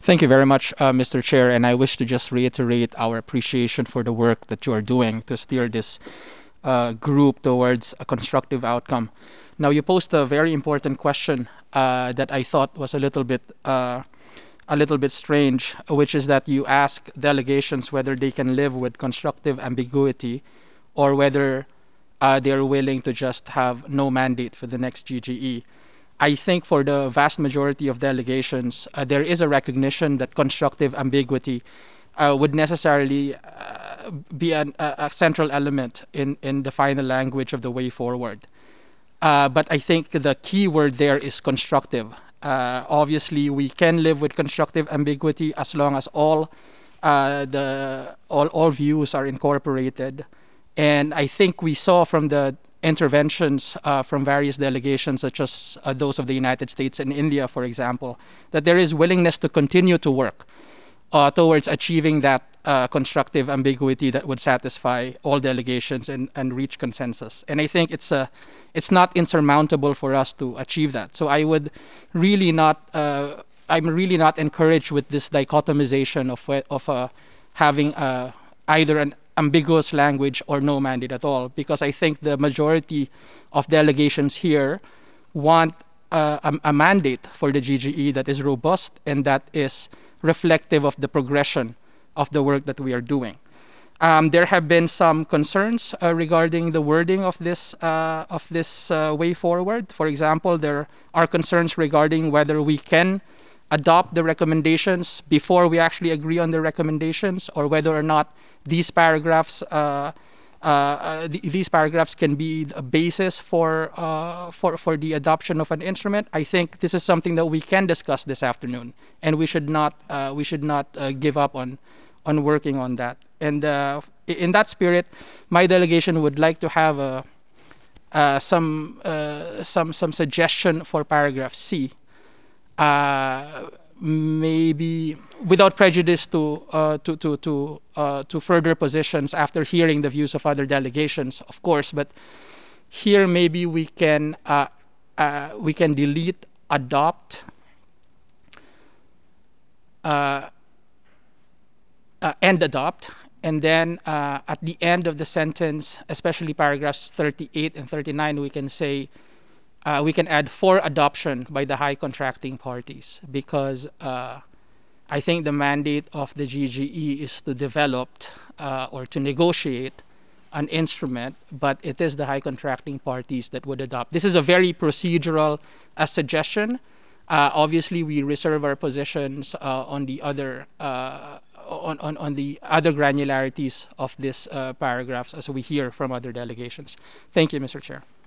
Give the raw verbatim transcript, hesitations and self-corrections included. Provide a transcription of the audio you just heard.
Thank you very much, uh, Mister Chair, and I wish to just reiterate our appreciation for the work that you are doing to steer this uh, group towards a constructive outcome. Now, you posed a very important question uh, that I thought was a little bit uh, a little bit strange, which is that you ask delegations whether they can live with constructive ambiguity or whether uh, they're willing to just have no mandate for the next G G E. I think for the vast majority of delegations, uh, there is a recognition that constructive ambiguity uh, would necessarily uh, be an, a, a central element in, in the final language of the way forward. Uh, but I think the key word there is constructive. Uh, obviously, we can live with constructive ambiguity as long as all uh, the all, all views are incorporated. And I think we saw from the interventions uh, from various delegations, such as uh, those of the United States and India, for example, that there is willingness to continue to work uh, towards achieving that uh, constructive ambiguity that would satisfy all delegations and, and reach consensus. And I think it's a, it's not insurmountable for us to achieve that. So I would really not, uh, I'm really not encouraged with this dichotomization of of uh, having uh, either an ambiguous language or no mandate at all, because I think the majority of delegations here want uh, a, a mandate for the G G E that is robust and that is reflective of the progression of the work that we are doing. Um, there have been some concerns uh, regarding the wording of this uh, of this uh, way forward. For example, there are concerns regarding whether we can adopt the recommendations before we actually agree on the recommendations, or whether or not these paragraphs uh, uh, uh, th these paragraphs can be a basis for uh, for for the adoption of an instrument. I think this is something that we can discuss this afternoon, and we should not uh, we should not uh, give up on on working on that. And uh, in that spirit, my delegation would like to have a, uh, some uh, some some suggestion for paragraph C. Uh, maybe without prejudice to uh, to to to uh, to further positions after hearing the views of other delegations, of course. But here, maybe we can uh, uh, we can delete adopt uh, uh, and adopt. And then uh, at the end of the sentence, especially paragraphs thirty-eight and thirty-nine, we can say, uh, we can add for adoption by the high contracting parties, because uh, I think the mandate of the G G E is to develop uh, or to negotiate an instrument, but it is the high contracting parties that would adopt. This is a very procedural uh, suggestion. Uh, obviously, we reserve our positions uh, on the other uh, on, on, on the other granularities of these uh, paragraphs as we hear from other delegations. Thank you, Mister Chair.